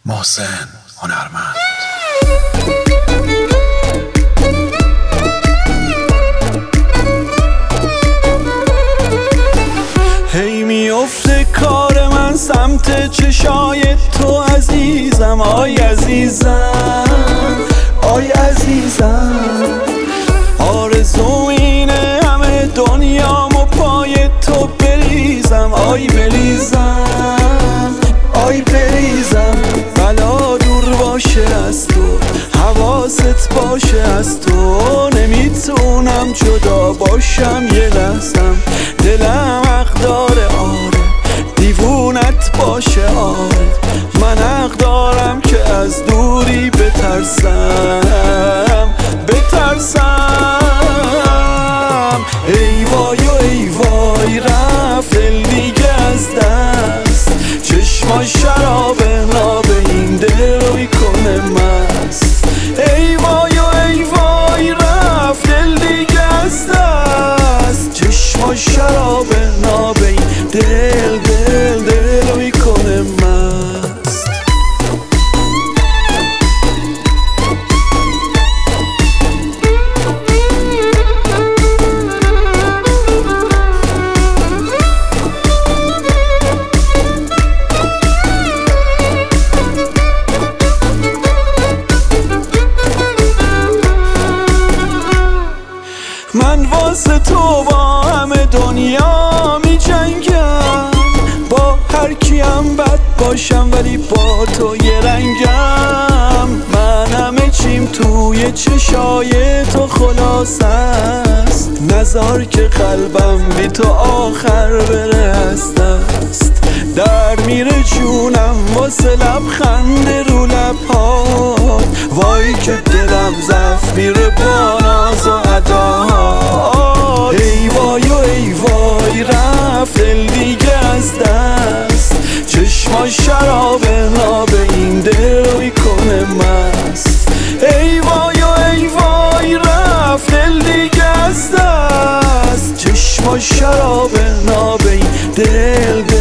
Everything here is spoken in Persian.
محسن هنرمند. هی میفته کار من سمت چشای تو عزیزم، آی عزیزم، آی عزیزم. آرزو اینه همه دنیامو پای تو بریزم، آی بریزم، آی بریزم. بلا دور باشه از تو، حواست باشه از تو، نمیتونم جدا باشم یه لحظم. دلم حق داره آره، دیوونت باشه آره، من حق دارم که از دوری بترسم، بترسم. ای وای و ای وای رفت دل دیگه از دست، چشمای شراب ناب این دل رو میکنه مست. ای وای و ای وای رفت دل دیگه از دست، چشمای شراب ناب این دل رو میکنه مست. من واسه تو با همه دنیا می جنگم، با هر کیم بد باشم ولی با تو یه رنگم. من همه چیم توی چشای تو خلاص است، نذار که قلبم بی تو آخر بره از دست. در میره جونم واسه لبخند رو لبهات، وای که دلم ضعف میره با ناز و اداهات. ای وای و ای وای رفت دل دیگه از دست، چشمای شراب ناب این دل رو میکنه مست. ای وای و ای وای رفت دل دیگه از دست، چشمای شراب ناب این دل